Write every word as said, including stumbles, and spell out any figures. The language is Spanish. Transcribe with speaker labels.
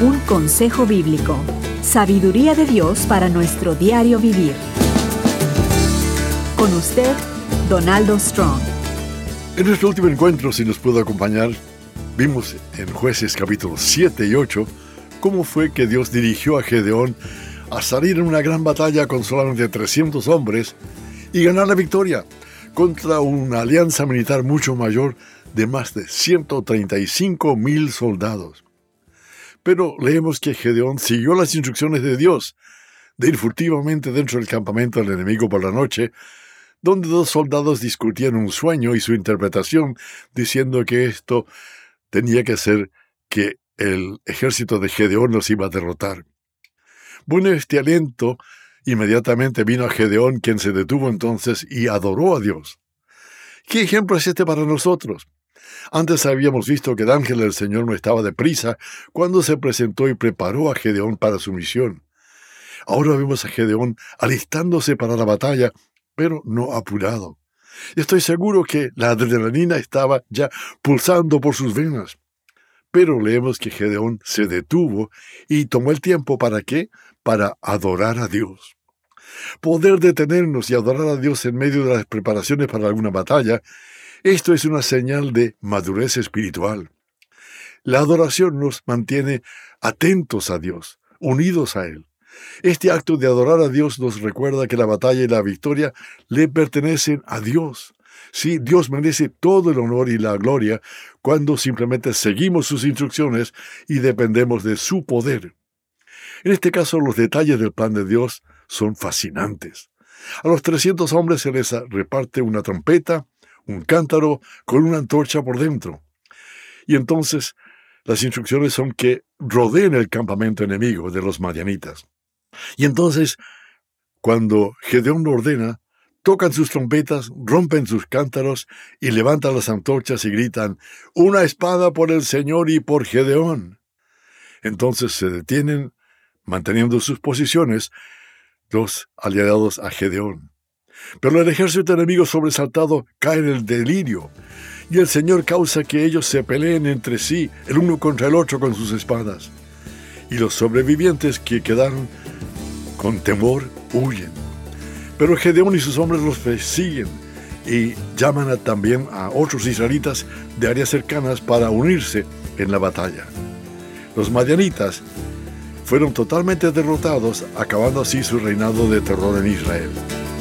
Speaker 1: Un consejo bíblico. Sabiduría de Dios para nuestro diario vivir. Con usted, Donaldo Strong.
Speaker 2: En nuestro último encuentro, si nos pudo acompañar, vimos en Jueces capítulos siete y ocho cómo fue que Dios dirigió a Gedeón a salir en una gran batalla con solamente trescientos hombres y ganar la victoria contra una alianza militar mucho mayor de más de ciento treinta y cinco mil soldados. Pero leemos que Gedeón siguió las instrucciones de Dios de ir furtivamente dentro del campamento del enemigo por la noche, donde dos soldados discutían un sueño y su interpretación, diciendo que esto tenía que ser que el ejército de Gedeón los iba a derrotar. Bueno, este aliento inmediatamente vino a Gedeón, quien se detuvo entonces y adoró a Dios. ¿Qué ejemplo es este para nosotros? Antes habíamos visto que el ángel del Señor no estaba deprisa cuando se presentó y preparó a Gedeón para su misión. Ahora vemos a Gedeón alistándose para la batalla, pero no apurado. Estoy seguro que la adrenalina estaba ya pulsando por sus venas. Pero leemos que Gedeón se detuvo y tomó el tiempo ¿para qué? Para adorar a Dios. Poder detenernos y adorar a Dios en medio de las preparaciones para alguna batalla, esto es una señal de madurez espiritual. La adoración nos mantiene atentos a Dios, unidos a Él. Este acto de adorar a Dios nos recuerda que la batalla y la victoria le pertenecen a Dios. Sí, Dios merece todo el honor y la gloria cuando simplemente seguimos sus instrucciones y dependemos de su poder. En este caso, los detalles del plan de Dios son fascinantes. A los trescientos hombres se les reparte una trompeta, un cántaro con una antorcha por dentro. Y entonces las instrucciones son que rodeen el campamento enemigo de los madianitas. Y entonces, cuando Gedeón lo ordena, tocan sus trompetas, rompen sus cántaros y levantan las antorchas y gritan: «¡Una espada por el Señor y por Gedeón!». Entonces se detienen, manteniendo sus posiciones, los aliados a Gedeón. Pero el ejército enemigo sobresaltado cae en el delirio, y el Señor causa que ellos se peleen entre sí, el uno contra el otro con sus espadas. Y los sobrevivientes que quedaron con temor huyen. Pero Gedeón y sus hombres los persiguen y llaman a, también a otros israelitas de áreas cercanas para unirse en la batalla. Los madianitas fueron totalmente derrotados, acabando así su reinado de terror en Israel.